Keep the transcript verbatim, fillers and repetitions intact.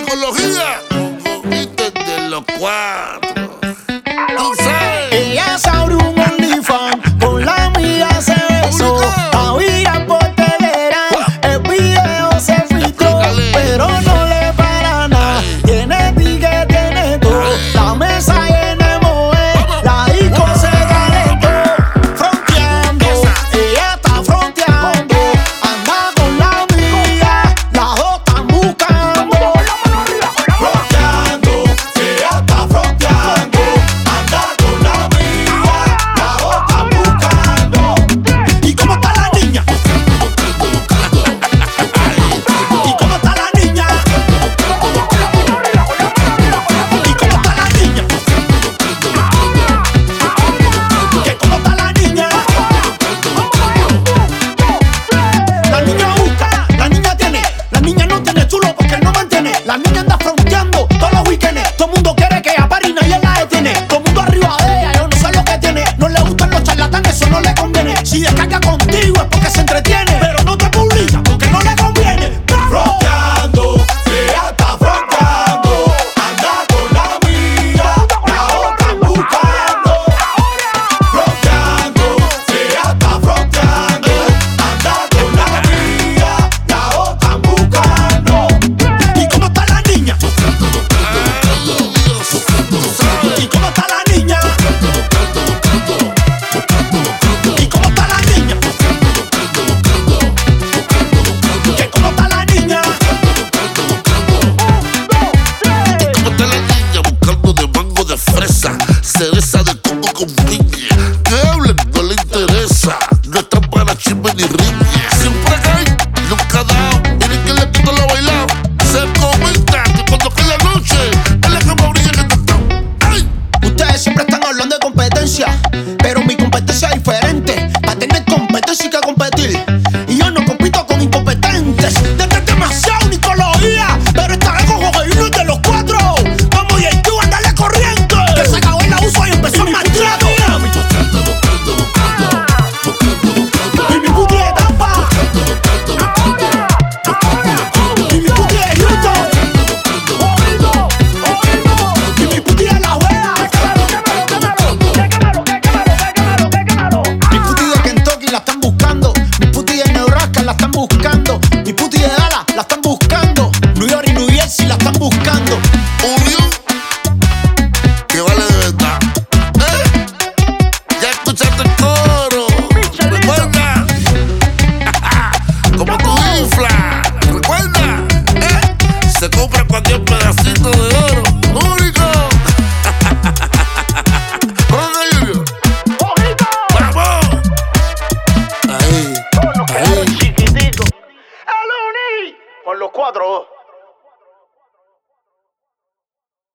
Etimología, viste de los cuatro. Tú sabes. Ella se abrió un OnlyFans, con la amiga se besó. Había por Telegram, el video se filtró, pero no le para nada. Tiene ticket, tiene todo, la mesa llena de mover, la disco se calentó. Fronteando, ella está fronteando, anda con la amiga, las dos están buscando. Fronteando, ella está fronteando, anda con la amiga, las dos están buscando. ¿Y cómo está la niña? ¿Y cómo está la niña? ¿Y cómo está la niña? ¿Qué cómo está la niña? La niña busca, la niña tiene, la niña no tiene chulo porque no mantiene. La niña anda fronteando todos los weekends. Todo el mundo quiere que ella pare y nadie la detiene. Todo el mundo arriba de ella, yo no sé lo que tiene. No le gustan los charlatanes, eso no le conviene. Si descarga contigo es porque se entretiene, pero no te publica porque no le conviene. Fronteando, ella está fronteando, anda con la amiga, la otra buscando. Fronteando, ella está fronteando, anda con la amiga, la otra buscando. ¿Y cómo está la niña? ¿Y cómo está la niña? ¿Y cómo está la niña? ¿Qué cómo está la niña? ¿Cómo está la niña buscando de mango de fresa, cereza de coco con piña? Que hablen, no le interesa, no están para chisme ni riña. Siempre cae, nunca da, miren que le quito la bailada. Se comenta que cuando cae la noche, es la que más brilla que está. ¡Ay! Ustedes siempre están hablando de competencia, pero mi competencia es diferente. Para tener competencia hay que competir, y yo no compito con incompetentes. Desde demasiado Nicología, pero esta vez con Jorge Junior de los cuatro. Como YouTube, andale corriente, que se acabó el abuso y empezó el maltrato. Y mi puti de Tampa, y mi puti de Houston, y mi puti de La Vega, mi puti de Kentucky la están buscando, mi puti de Nebraska la están buscando, mi puti de Dallas la están buscando, New York y New Jersey la están buscando. Unión que vale de verdad. ¿Eh? Ya escuchaste el coro. Recuerda. Como tu infla. Recuerda. ¿Eh? Se compra cualquier pedacito de oro. Único. Jorge Junior. ¡Vamos! Ahí. Ahí. Chiquitico. El Uni. Con los cuatro.